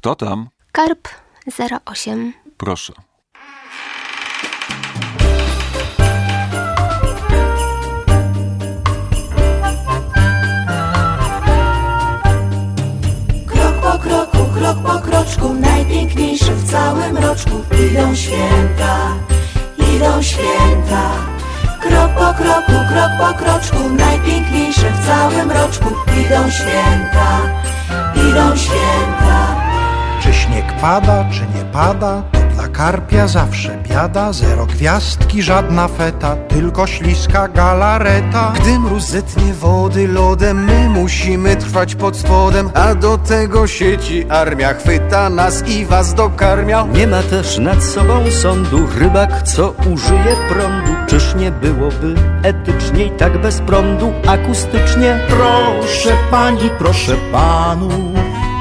Kto tam? Karp 08. Proszę. Krok po kroczku, najpiękniejsze w całym roczku. Idą święta, idą święta. Krok po kroczku, najpiękniejsze w całym roczku. Idą święta, idą święta. Czy śnieg pada, czy nie pada, to dla karpia zawsze biada. Zero gwiazdki, żadna feta, tylko śliska galareta. Gdy mróz zetnie wody lodem, my musimy trwać pod spodem, a do tego sieci armia chwyta nas i was dokarmia. Nie ma też nad sobą sądu rybak, co użyje prądu. Czyż nie byłoby etyczniej tak bez prądu, akustycznie? Proszę pani, proszę panów,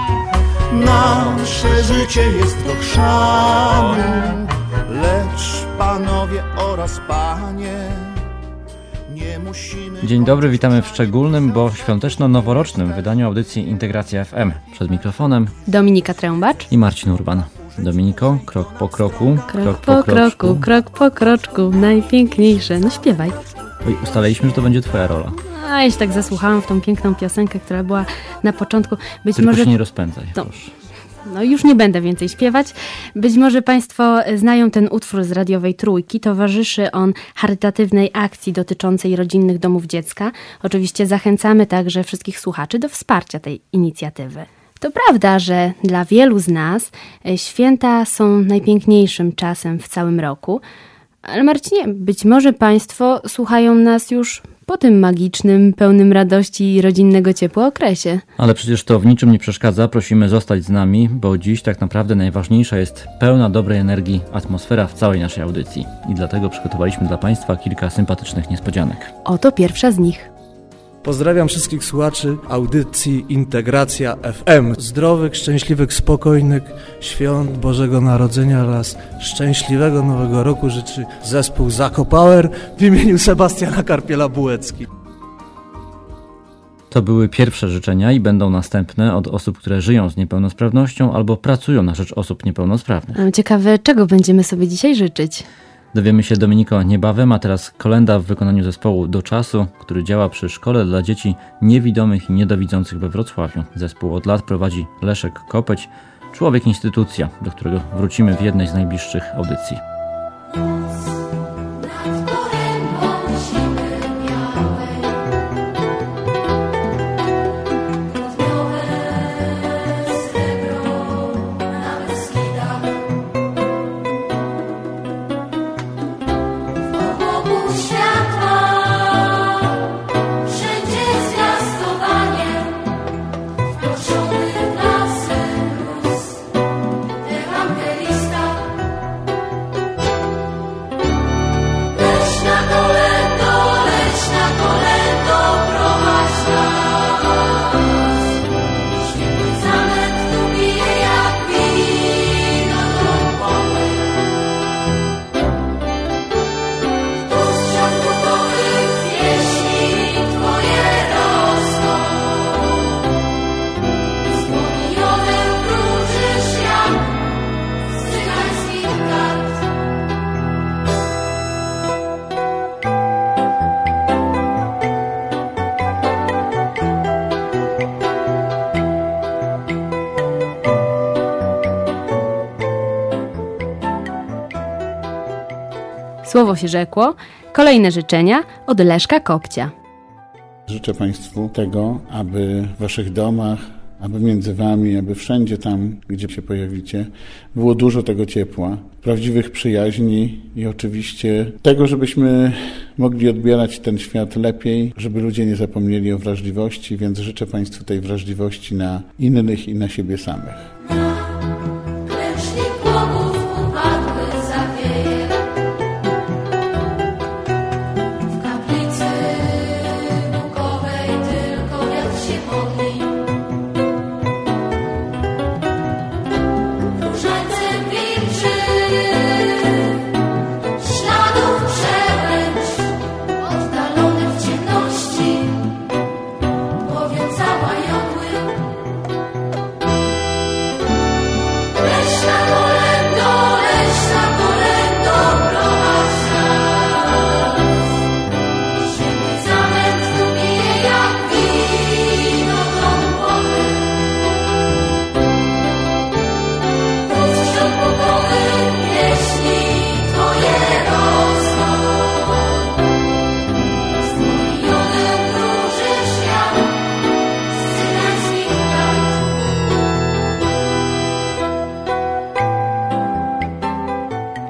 nasze życie jest do chrzanu, lecz panowie oraz panie, nie musimy... Dzień dobry, witamy w szczególnym, bo świąteczno-noworocznym wydaniu audycji Integracja FM. Przed mikrofonem Dominika Trębacz i Marcin Urban. Dominiko, krok po kroku, krok po kroczku, najpiękniejsze. No śpiewaj. Oj, ustaliliśmy, że to będzie twoja rola. A ja się tak zasłuchałam w tą piękną piosenkę, która była na początku. Tylko się nie rozpędzaj. No już nie będę więcej śpiewać. Być może Państwo znają ten utwór z radiowej Trójki. Towarzyszy on charytatywnej akcji dotyczącej rodzinnych domów dziecka. Oczywiście zachęcamy także wszystkich słuchaczy do wsparcia tej inicjatywy. To prawda, że dla wielu z nas święta są najpiękniejszym czasem w całym roku. Ale Marcinie, być może Państwo słuchają nas już po tym magicznym, pełnym radości i rodzinnego ciepła okresie. Ale przecież to w niczym nie przeszkadza. Prosimy zostać z nami, bo dziś tak naprawdę najważniejsza jest pełna dobrej energii atmosfera w całej naszej audycji. I dlatego przygotowaliśmy dla Państwa kilka sympatycznych niespodzianek. Oto pierwsza z nich. Pozdrawiam wszystkich słuchaczy audycji Integracja FM. Zdrowych, szczęśliwych, spokojnych świąt Bożego Narodzenia oraz szczęśliwego Nowego Roku życzy zespół Zako Power w imieniu Sebastiana Karpiela-Bułecki. To były pierwsze życzenia i będą następne od osób, które żyją z niepełnosprawnością albo pracują na rzecz osób niepełnosprawnych. Ciekawe, czego będziemy sobie dzisiaj życzyć? Dowiemy się, Dominiko, niebawem, a teraz kolenda w wykonaniu zespołu Do Czasu, który działa przy Szkole dla Dzieci Niewidomych i Niedowidzących we Wrocławiu. Zespół od lat prowadzi Leszek Kopeć, człowiek instytucja, do którego wrócimy w jednej z najbliższych audycji. Słowo się rzekło. Kolejne życzenia od Leszka Kopcia. Życzę Państwu tego, aby w Waszych domach, aby między Wami, aby wszędzie tam, gdzie się pojawicie, było dużo tego ciepła, prawdziwych przyjaźni i oczywiście tego, żebyśmy mogli odbierać ten świat lepiej, żeby ludzie nie zapomnieli o wrażliwości, więc życzę Państwu tej wrażliwości na innych i na siebie samych.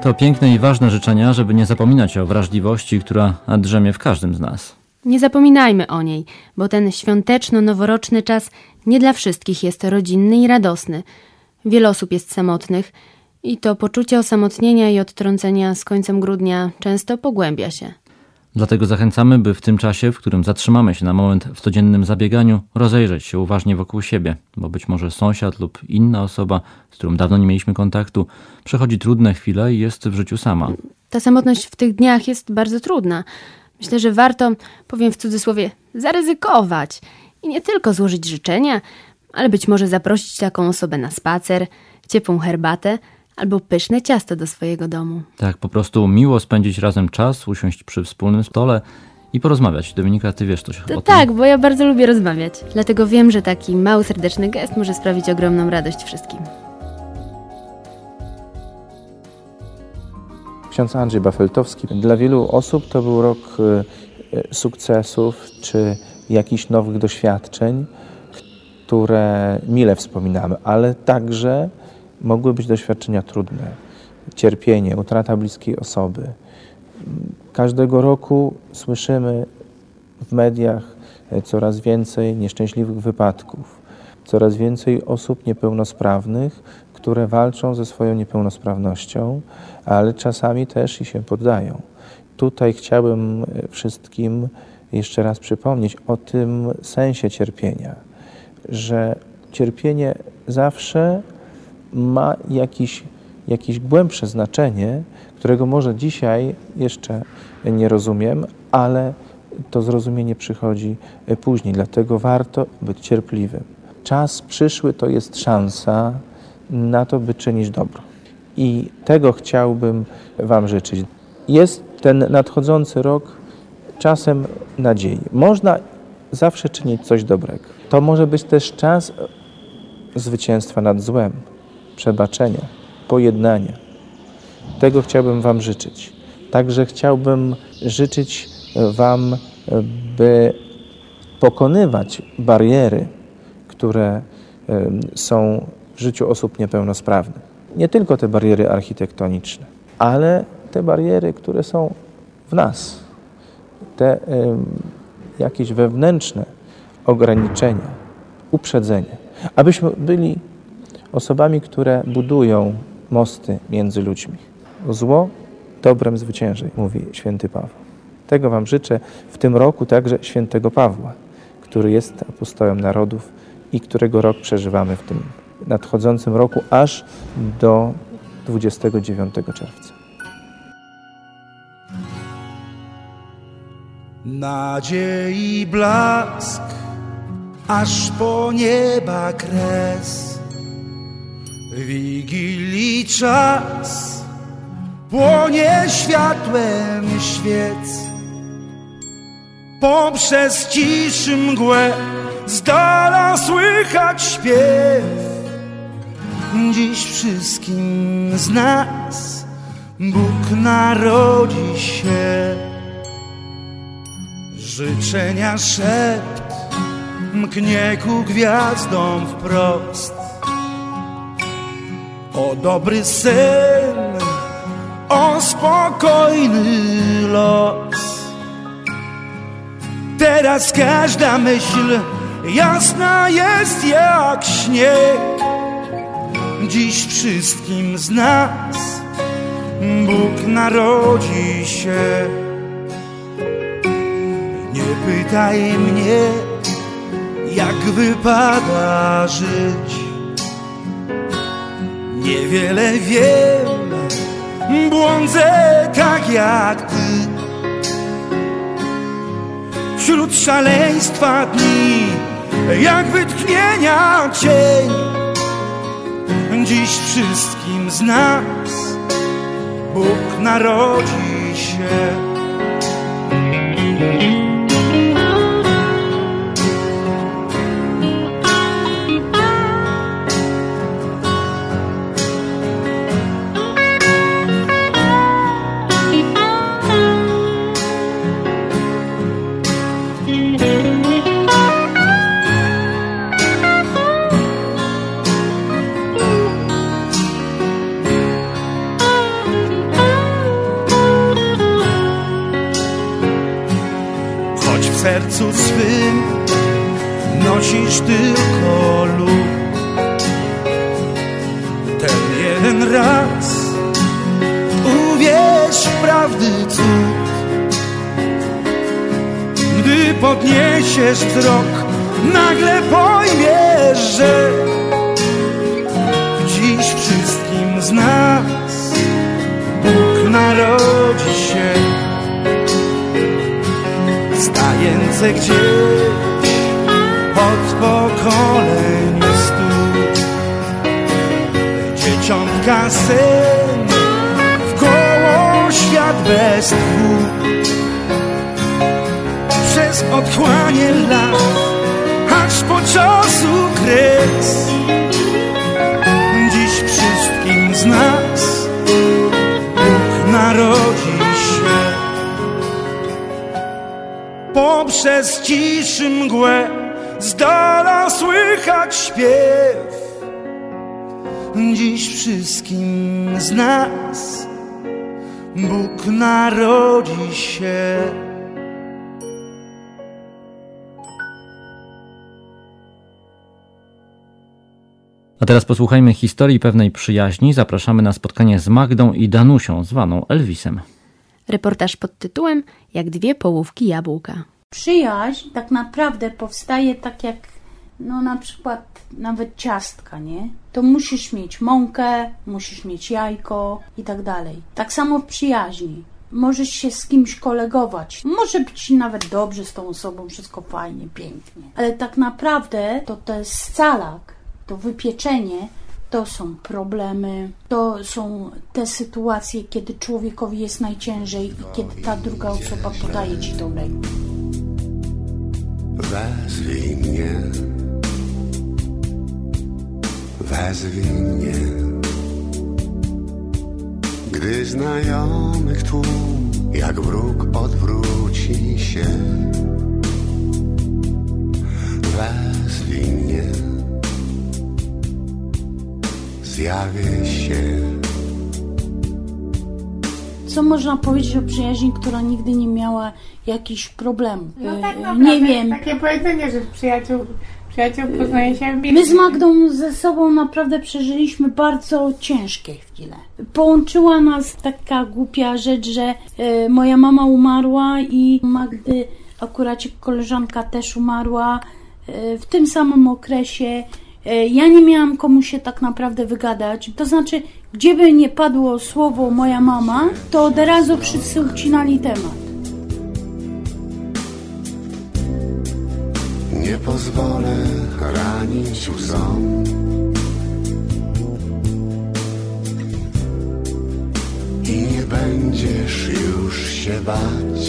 To piękne i ważne życzenia, żeby nie zapominać o wrażliwości, która drzemie w każdym z nas. Nie zapominajmy o niej, bo ten świąteczno-noworoczny czas nie dla wszystkich jest rodzinny i radosny. Wiele osób jest samotnych i to poczucie osamotnienia i odtrącenia z końcem grudnia często pogłębia się. Dlatego zachęcamy, by w tym czasie, w którym zatrzymamy się na moment w codziennym zabieganiu, rozejrzeć się uważnie wokół siebie, bo być może sąsiad lub inna osoba, z którą dawno nie mieliśmy kontaktu, przechodzi trudne chwile i jest w życiu sama. Ta samotność w tych dniach jest bardzo trudna. Myślę, że warto, powiem w cudzysłowie, zaryzykować i nie tylko złożyć życzenia, ale być może zaprosić taką osobę na spacer, ciepłą herbatę albo pyszne ciasto do swojego domu. Tak, po prostu miło spędzić razem czas, usiąść przy wspólnym stole i porozmawiać. Dominika, ty wiesz coś o tym? Tak, bo ja bardzo lubię rozmawiać. Dlatego wiem, że taki mały, serdeczny gest może sprawić ogromną radość wszystkim. Ksiądz Andrzej Bafeltowski. Dla wielu osób to był rok sukcesów czy jakichś nowych doświadczeń, które mile wspominamy, ale także mogły być doświadczenia trudne. Cierpienie, utrata bliskiej osoby. Każdego roku słyszymy w mediach coraz więcej nieszczęśliwych wypadków, coraz więcej osób niepełnosprawnych, które walczą ze swoją niepełnosprawnością, ale czasami też i się poddają. Tutaj chciałbym wszystkim jeszcze raz przypomnieć o tym sensie cierpienia, że cierpienie zawsze ma jakieś głębsze znaczenie, którego może dzisiaj jeszcze nie rozumiem, ale to zrozumienie przychodzi później, dlatego warto być cierpliwym. Czas przyszły to jest szansa na to, by czynić dobro. I tego chciałbym Wam życzyć. Jest ten nadchodzący rok czasem nadziei. Można zawsze czynić coś dobrego. To może być też czas zwycięstwa nad złem, przebaczenia, pojednania. Tego chciałbym Wam życzyć. Także chciałbym życzyć Wam, by pokonywać bariery, które są w życiu osób niepełnosprawnych. Nie tylko te bariery architektoniczne, ale te bariery, które są w nas. Te jakieś wewnętrzne ograniczenia, uprzedzenia. Abyśmy byli osobami, które budują mosty między ludźmi. Zło dobrem zwycięży, mówi święty Paweł. Tego Wam życzę w tym roku także świętego Pawła, który jest apostołem narodów i którego rok przeżywamy w tym nadchodzącym roku aż do 29 czerwca. Nadziei blask, aż po nieba kres. Wigilii czas płonie światłem świec. Poprzez ciszy mgłę z dala słychać śpiew. Dziś wszystkim z nas Bóg narodzi się. Życzenia szept mknie ku gwiazdom wprost. O dobry sen, o spokojny los. Teraz każda myśl jasna jest jak śnieg. Dziś wszystkim z nas Bóg narodzi się. Nie pytaj mnie, jak wypada żyć. Niewiele wiem, błądzę tak jak ty. Wśród szaleństwa dni, jak wytchnienia cień. Dziś wszystkim z nas Bóg narodzi się. sercu swym nosisz tylko lód. Ten jeden raz uwierz w prawdy cud. Gdy podniesiesz wzrok, nagle pojmiesz, że dziś wszystkim z nas Bóg narodzi się. Stające gdzieś od pokoleń stóp, dzieciątka sen wkoło świat bez tchu. Przez otchłanie lat, aż po czasu kres, dziś wszystkim z nas Bóg narodzi się. Poprzez ciszy mgłę z dala słychać śpiew. Dziś wszystkim z nas Bóg narodzi się. A teraz posłuchajmy historii pewnej przyjaźni. Zapraszamy na spotkanie z Magdą i Danusią, zwaną Elvisem. Reportaż pod tytułem Jak dwie połówki jabłka. Przyjaźń tak naprawdę powstaje tak jak, no na przykład nawet ciastka, nie? To musisz mieć mąkę, musisz mieć jajko i tak dalej. Tak samo w przyjaźni. Możesz się z kimś kolegować. Może być nawet dobrze z tą osobą, wszystko fajnie, pięknie. Ale tak naprawdę to jest scalak, to wypieczenie, to są problemy, to są te sytuacje, kiedy człowiekowi jest najciężej i kiedy ta druga osoba podaje ci tą rękę. Wezwij mnie, wezwij mnie, gdy znajomych tłum jak wróg odwróci się. Wezwij mnie, zjawię się. Co można powiedzieć o przyjaźni, która nigdy nie miała jakichś problemów? No tak naprawdę, nie wiem. Takie powiedzenie, że przyjaciół poznaje się w My z Magdą ze sobą naprawdę przeżyliśmy bardzo ciężkie chwile. Połączyła nas taka głupia rzecz, że moja mama umarła i Magdy akurat koleżanka też umarła w tym samym okresie. Ja nie miałam komu się tak naprawdę wygadać. To znaczy, gdzie by nie padło słowo moja mama, to od razu wszyscy ucinali temat. Nie pozwolę ranić łzą. I nie będziesz już się bać.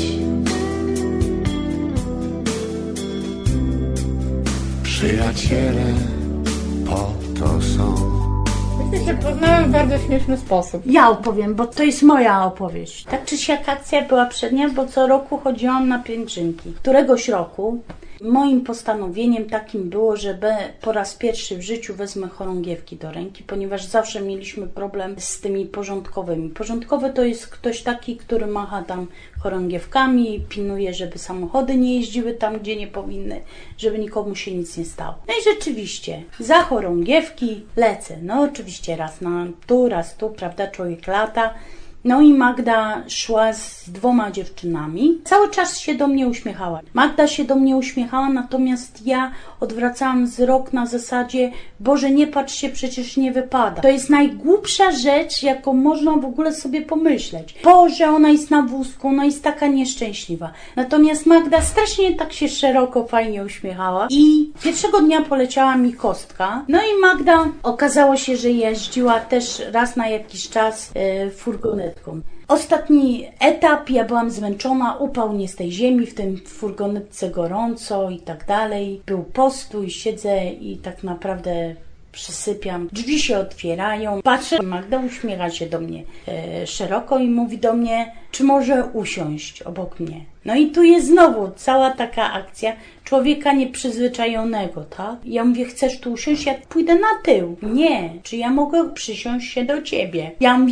Przyjaciele po to są. Myśmy się poznałem w bardzo śmieszny sposób. Ja opowiem, bo to jest moja opowieść. Tak czy siak akcja była przednia, bo co roku chodziłam na pielgrzymki. Któregoś roku moim postanowieniem takim było, że po raz pierwszy w życiu wezmę chorągiewki do ręki, ponieważ zawsze mieliśmy problem z tymi porządkowymi. Porządkowy to jest ktoś taki, który macha tam chorągiewkami, pilnuje, żeby samochody nie jeździły tam, gdzie nie powinny, żeby nikomu się nic nie stało. No i rzeczywiście, za chorągiewki lecę. No oczywiście raz tu, prawda, człowiek lata. No i Magda szła z 2 dziewczynami. Cały czas się do mnie uśmiechała. Magda się do mnie uśmiechała, natomiast ja odwracałam wzrok na zasadzie: Boże, nie patrz się, przecież nie wypada. To jest najgłupsza rzecz, jaką można w ogóle sobie pomyśleć. Boże, ona jest na wózku, ona jest taka nieszczęśliwa. Natomiast Magda strasznie tak się szeroko, fajnie uśmiechała. I pierwszego dnia poleciała mi kostka. No i Magda okazało się, że jeździła też raz na jakiś czas furgonetką. Ostatni etap, ja byłam zmęczona, upał nie z tej ziemi, w tym furgonetce gorąco i tak dalej. Był postój, siedzę i tak naprawdę przysypiam. Drzwi się otwierają, patrzę, Magda uśmiecha się do mnie szeroko i mówi do mnie: czy może usiąść obok mnie? No i tu jest znowu cała taka akcja człowieka nieprzyzwyczajonego, tak? Ja mówię: chcesz tu usiąść? Ja pójdę na tył. Nie, czy ja mogę przysiąść się do ciebie? Ja mówię: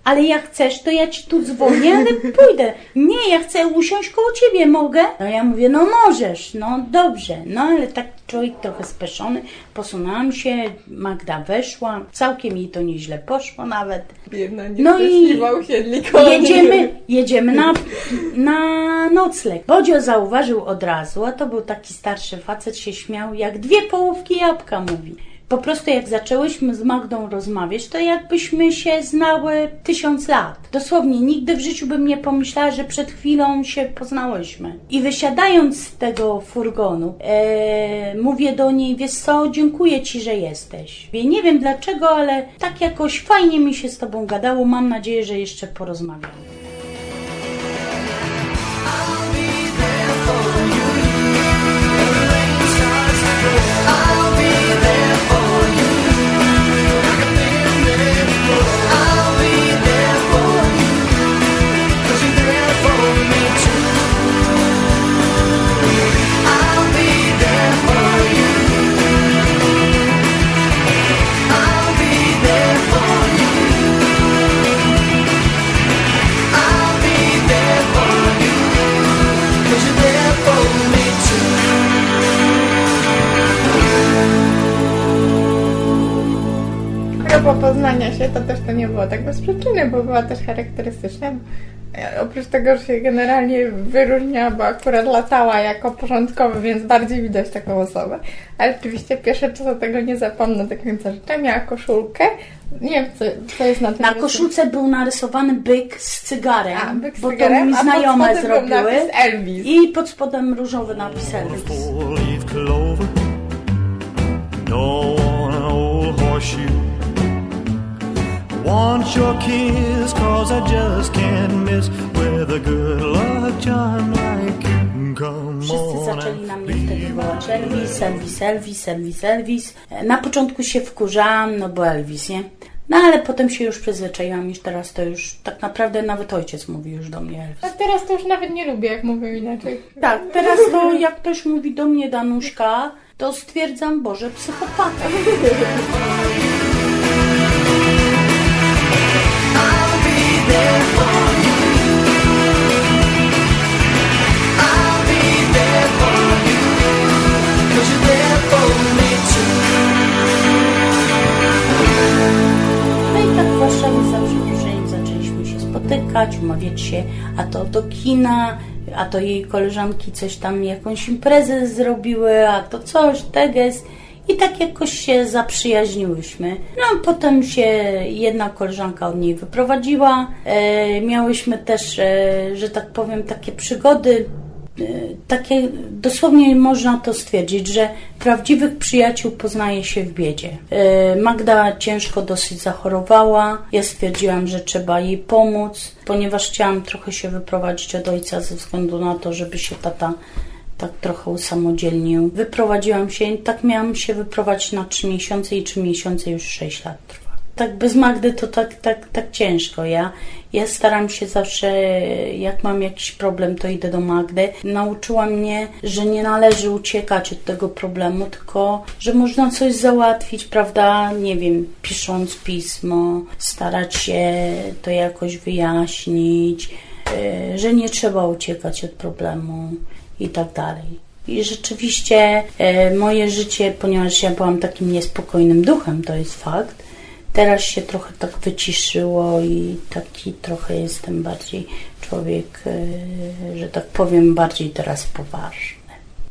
ale jak chcesz, to ja ci tu dzwonię, ale pójdę. Nie, ja chcę usiąść koło ciebie, mogę? No ja mówię, no możesz, no dobrze. No ale tak człowiek trochę speszony, posunęłam się, Magda weszła, całkiem jej to nieźle poszło nawet. Biedna, no i usiedli jedziemy na nocleg. Bodzio zauważył od razu, a to był taki starszy facet, się śmiał, jak 2 połówki jabłka, mówi. Po prostu jak zaczęłyśmy z Magdą rozmawiać, to jakbyśmy się znały 1000 lat. Dosłownie, nigdy w życiu bym nie pomyślała, że przed chwilą się poznałyśmy. I wysiadając z tego furgonu, mówię do niej, wiesz co, dziękuję ci, że jesteś. Nie wiem dlaczego, ale tak jakoś fajnie mi się z tobą gadało. Mam nadzieję, że jeszcze porozmawiamy. Po poznania się to też to nie było tak bez przyczyny, bo była też charakterystyczna. Oprócz tego, że się generalnie wyróżniała, bo akurat latała jako porządkowy, więc bardziej widać taką osobę. Ale oczywiście pierwsze co do tego nie zapomnę do końca życia. Miała koszulkę. Nie wiem, co jest na tym. Na koszulce był narysowany byk z cygarem, byk z bo cygarem, to mi znajome zrobiły. Elvis. I pod spodem różowy napis Elvis. Want your kiss, cause I just can't miss with a good luck charm like you. Come Wszyscy zaczęli na mnie wtedy wołać Elvis, Elvis, Elvis, Elvis, Elvis. Na początku się wkurzałam, no bo Elvis, nie? No ale potem się już przyzwyczaiłam, już teraz to już tak naprawdę nawet ojciec mówi już do mnie Elvis. A teraz to już nawet nie lubię, jak mówią inaczej. Tak, teraz to jak ktoś mówi do mnie Danuśka, to stwierdzam, Boże, psychopata. No i tak w Warszawie za przedłużeniem zaczęliśmy się spotykać, umawiać się, a to do kina, a to jej koleżanki coś tam, jakąś imprezę zrobiły, a to coś, teges. I tak jakoś się zaprzyjaźniłyśmy. No a potem się jedna koleżanka od niej wyprowadziła. Miałyśmy też, że tak powiem, takie przygody. Takie, dosłownie można to stwierdzić, że prawdziwych przyjaciół poznaje się w biedzie. Magda ciężko dosyć zachorowała. Ja stwierdziłam, że trzeba jej pomóc, ponieważ chciałam trochę się wyprowadzić od ojca ze względu na to, żeby się tata tak trochę usamodzielnił. Wyprowadziłam się, tak miałam się wyprowadzić na 3 miesiące i 3 miesiące już 6 lat trwa. Tak bez Magdy to tak ciężko. Ja staram się zawsze, jak mam jakiś problem, to idę do Magdy. Nauczyła mnie, że nie należy uciekać od tego problemu, tylko że można coś załatwić, prawda? Nie wiem, pisząc pismo, starać się to jakoś wyjaśnić, że nie trzeba uciekać od problemu i tak dalej. I rzeczywiście moje życie, ponieważ ja byłam takim niespokojnym duchem, to jest fakt, teraz się trochę tak wyciszyło i taki trochę jestem bardziej człowiek, że tak powiem, bardziej teraz poważny.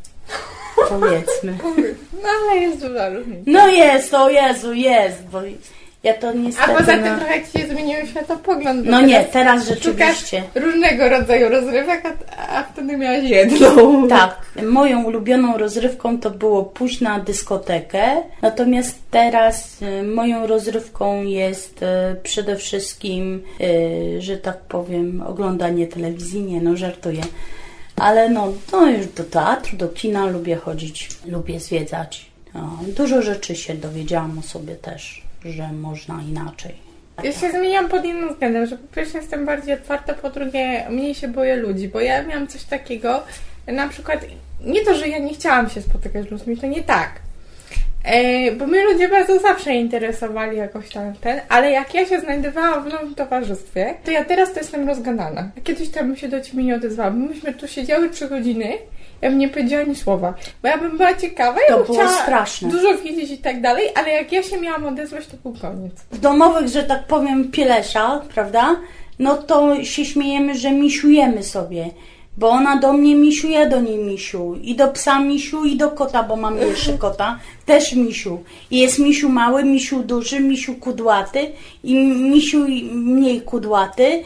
Powiedzmy. No ale jest duża różnica. No jest, o Jezu, jest, bo ja to niestety... A poza tym trochę ci się zmienił światopogląd. No nie, teraz rzeczywiście. Różnego rodzaju rozrywek, a wtedy miałaś jedną. Tak, moją ulubioną rozrywką to było pójść na dyskotekę, natomiast teraz moją rozrywką jest przede wszystkim, że tak powiem, oglądanie telewizji, nie no, żartuję. Ale no już do teatru, do kina lubię chodzić, lubię zwiedzać. No, dużo rzeczy się dowiedziałam o sobie też, że można inaczej. Ja się zmieniam pod innym względem, że po pierwsze jestem bardziej otwarta, po drugie mniej się boję ludzi, bo ja miałam coś takiego, na przykład nie to, że ja nie chciałam się spotykać z ludźmi, to nie tak, Bo mnie ludzie bardzo zawsze interesowali jakoś tam ale jak ja się znajdowałam w nowym towarzystwie, to ja teraz to jestem rozgadana. A kiedyś tam bym się do ciebie nie odezwała, bo myśmy tu siedziały 3 godziny, ja bym nie powiedziała ani słowa, bo ja bym była ciekawa, ja bym chciała straszne. Dużo wiedzieć i tak dalej, ale jak ja się miałam odezwać, to był koniec. W domowych, że tak powiem, pielesza, prawda? No to się śmiejemy, że misiujemy sobie. Bo ona do mnie misiu, ja do niej misiu. I do psa misiu, i do kota, bo mam jeszcze kota. Też misiu. I jest misiu mały, misiu duży, misiu kudłaty i misiu mniej kudłaty.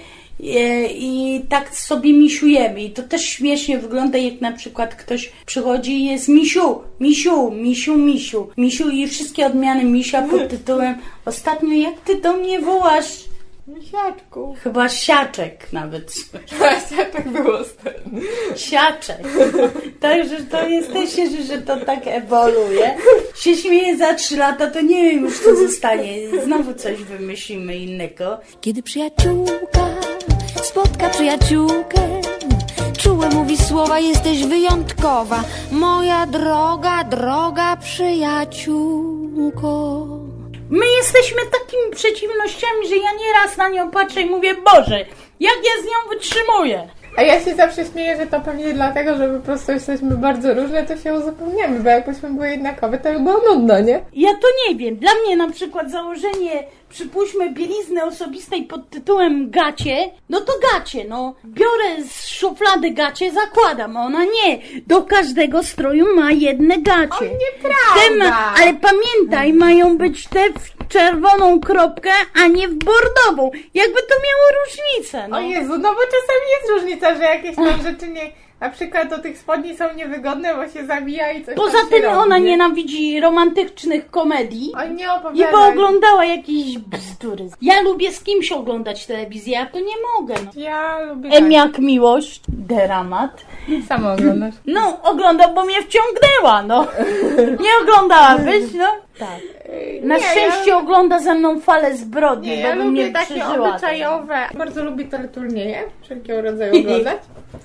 I tak sobie misiujemy. I to też śmiesznie wygląda, jak na przykład ktoś przychodzi i jest misiu, misiu, misiu, misiu. Misiu i wszystkie odmiany misia pod tytułem ostatnio jak ty do mnie wołasz? Misiaczku. Chyba siaczek nawet. Siaczek było Siaczek. Także to jest też, że to tak ewoluuje. Się śmieję za 3 lata, to nie wiem już co zostanie. Znowu coś wymyślimy innego. Kiedy przyjaciółka spotka przyjaciółkę, czułe mówi słowa, jesteś wyjątkowa, moja droga, droga przyjaciółko. My jesteśmy takimi przeciwnościami, że ja nieraz na nią patrzę i mówię, Boże, jak ja z nią wytrzymuję. A ja się zawsze śmieję, że to pewnie dlatego, że po prostu jesteśmy bardzo różne, to się uzupełniamy, bo jakbyśmy były jednakowe, to by było nudno, nie? Ja to nie wiem. Dla mnie na przykład założenie, przypuśćmy, bielizny osobistej pod tytułem gacie, no to gacie, no. Biorę z szuflady gacie, zakładam, a ona nie. Do każdego stroju ma jedne gacie. O, nieprawda! Ale pamiętaj, mają być te w czerwoną kropkę, a nie w bordową. Jakby to miało różnicę, no. O Jezu, no bo czasami jest różnica, że jakieś tam rzeczy nie... Na przykład do tych spodni są niewygodne, bo się zabija i coś. Poza tym ona nienawidzi romantycznych komedii. On nie opowiada. I pooglądała jakieś bzdury. Ja lubię z kimś oglądać telewizję, a to nie mogę. No. Ja lubię. Jak miłość, dramat. Sama oglądasz. No, oglądam, bo mnie wciągnęła, no. Nie oglądałabyś, no? Tak. Na szczęście ogląda ze mną Falę zbrodni, nie, bo ja bym lubię nie takie przeżyła obyczajowe. Bardzo lubię teleturnieje, wszelkiego rodzaju oglądać.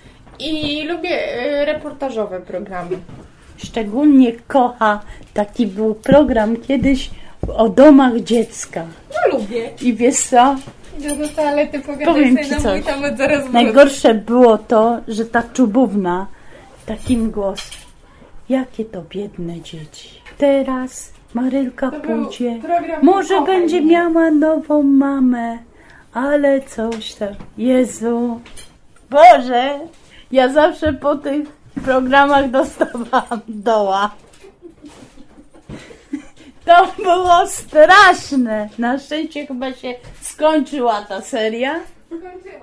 I lubię reportażowe programy. Szczególnie kocha, taki był program kiedyś o domach dziecka. No lubię. I wiesz co? Idę do toalety, Powiem pogadaj ci sobie na mój coś. temat, zaraz wrócę. Najgorsze było to, że ta czubówna takim głosem. Jakie to biedne dzieci. Teraz Marylka pójdzie. Może będzie miała nową mamę, ale coś tam. Jezu. Boże, ja zawsze po tych programach dostawałam doła. To było straszne. Na szczęście chyba się skończyła ta seria. Skończyła.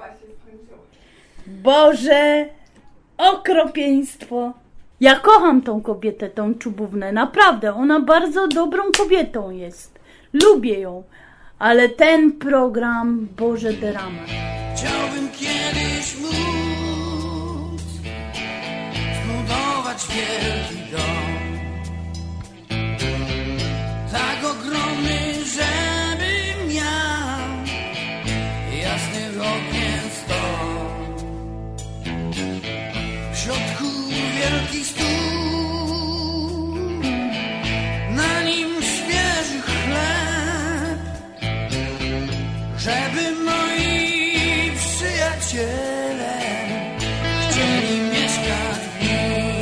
Boże, okropieństwo. Ja kocham tą kobietę, tą czubównę. Naprawdę, ona bardzo dobrą kobietą jest. Lubię ją. Ale ten program, Boże, dramat. Chciałbym kiedyś móc zbudować wielki dom, tak ogromny, żeby miał jasnych okien 100. W środku wielki stół, na nim świeży chleb, żeby moi przyjaciele chcieli mieszkać w nim.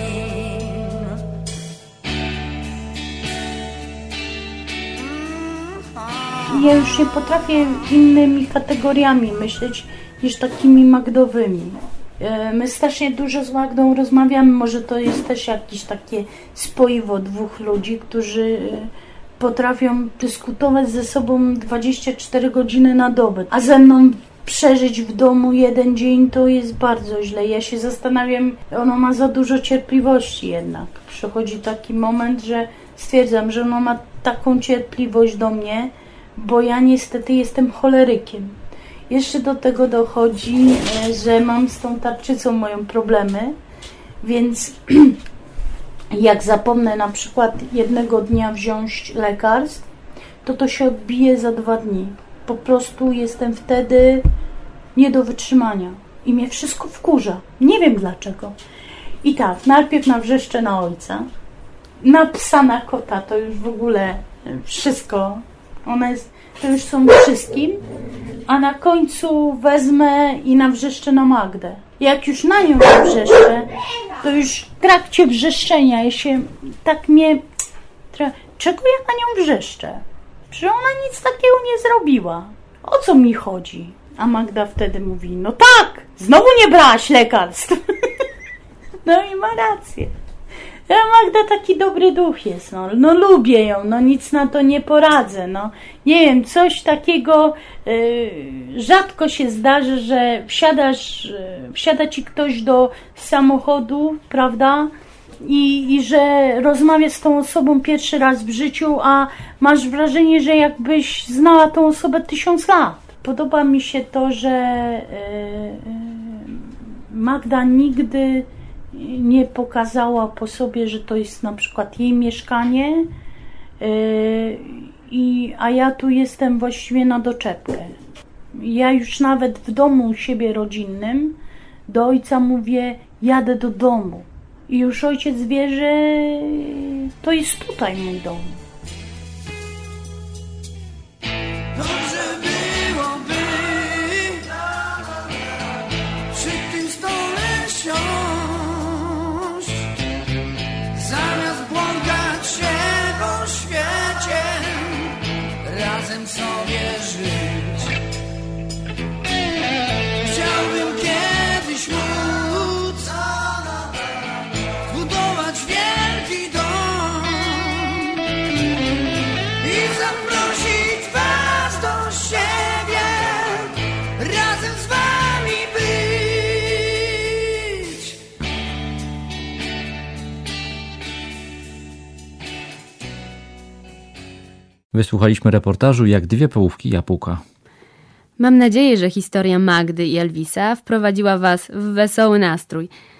Ja już nie potrafię innymi kategoriami myśleć niż takimi Magdowymi. My strasznie dużo z Magdą rozmawiamy, może to jest też jakieś takie spoiwo dwóch ludzi, którzy potrafią dyskutować ze sobą 24 godziny na dobę, a ze mną przeżyć w domu jeden dzień to jest bardzo źle. Ja się zastanawiam, ona ma za dużo cierpliwości jednak. Przychodzi taki moment, że stwierdzam, że ona ma taką cierpliwość do mnie, bo ja niestety jestem cholerykiem. Jeszcze do tego dochodzi, że mam z tą tarczycą moją problemy, więc jak zapomnę na przykład jednego dnia wziąć lekarstw, to się odbije za 2 dni. Po prostu jestem wtedy nie do wytrzymania i mnie wszystko wkurza. Nie wiem dlaczego. I tak, najpierw nawrzeszczę na ojca, Na psa, na kota to już w ogóle wszystko. Ona jest, to już są wszystkim. A na końcu wezmę i nawrzeszczę na Magdę. Jak już na nią wrzeszczę, to już w trakcie wrzeszczenia ja się tak mnie... Czego ja na nią wrzeszczę? Przecież ona nic takiego nie zrobiła. O co mi chodzi? A Magda wtedy mówi, no tak, znowu nie brałaś lekarstw. No i ma rację. Magda taki dobry duch jest, no lubię ją, no nic na to nie poradzę, no. Nie wiem, coś takiego rzadko się zdarzy, że wsiada ci ktoś do samochodu, prawda? I że rozmawiasz z tą osobą pierwszy raz w życiu, a masz wrażenie, że jakbyś znała tą osobę 1000 lat. Podoba mi się to, że Magda nigdy nie pokazała po sobie, że to jest na przykład jej mieszkanie, a ja tu jestem właściwie na doczepkę. Ja już nawet w domu u siebie rodzinnym do ojca mówię, jadę do domu. I już ojciec wie, że to jest tutaj mój dom. Dobrze byłoby przy tym stole siąść, zamiast błąkać się po świecie, razem sobie żyć. Chciałbym kiedyś móc budować wielki dom i zaprosić was do siebie, razem z wami być. Wysłuchaliśmy reportażu Jak dwie połówki jabłka. Mam nadzieję, że historia Magdy i Elvisa wprowadziła Was w wesoły nastrój.